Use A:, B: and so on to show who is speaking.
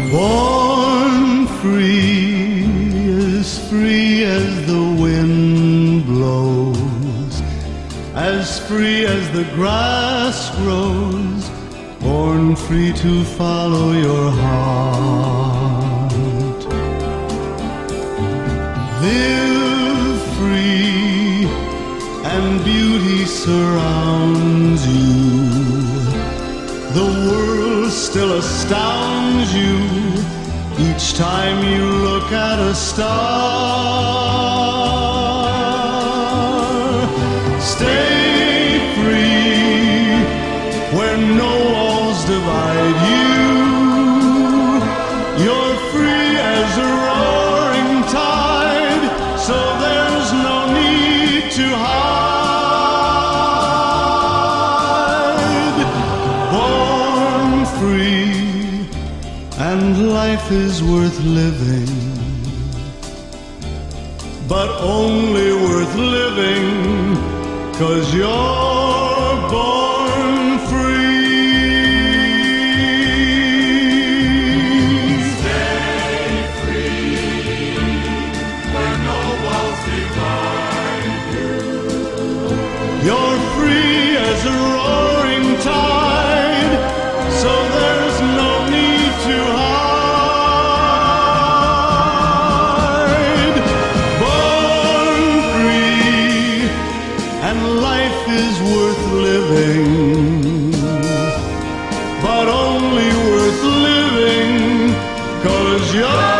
A: Born free as the wind blows, as free as the grass grows, born free to follow your heart. Live free and beauty surrounds you. The world still astounds you each time you look at a star. Stay free where no walls divide you. You're free as a roaring tide, so there's no need to hide. Born free, and life is worth living, but only worth living 'cause you're born free.
B: Stay free where no walls divide you.
A: You're free as a roaring tide, so there's no need to hide. Born free, and life is worth living, but only worth living 'cause you're